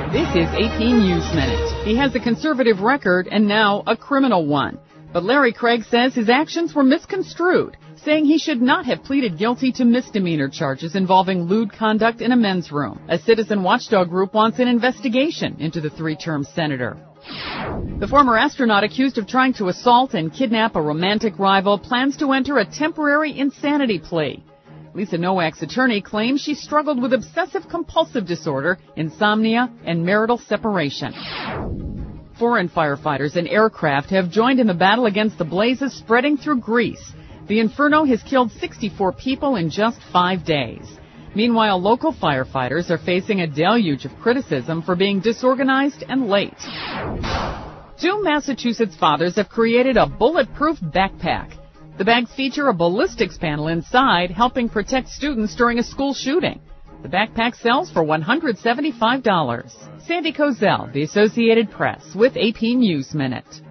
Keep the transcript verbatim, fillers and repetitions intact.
This is A P News Minute. He has a conservative record and now a criminal one. But Larry Craig says his actions were misconstrued, saying he should not have pleaded guilty to misdemeanor charges involving lewd conduct in a men's room. A citizen watchdog group wants an investigation into the three-term senator. The former astronaut accused of trying to assault and kidnap a romantic rival plans to enter a temporary insanity plea. Lisa Nowak's attorney claims she struggled with obsessive-compulsive disorder, insomnia, and marital separation. Foreign firefighters and aircraft have joined in the battle against the blazes spreading through Greece. The inferno has killed sixty-four people in just five days. Meanwhile, local firefighters are facing a deluge of criticism for being disorganized and late. Two Massachusetts fathers have created a bulletproof backpack. The bags feature a ballistics panel inside, helping protect students during a school shooting. The backpack sells for one hundred seventy-five dollars. Sandy Kozel, The Associated Press, with A P News Minute.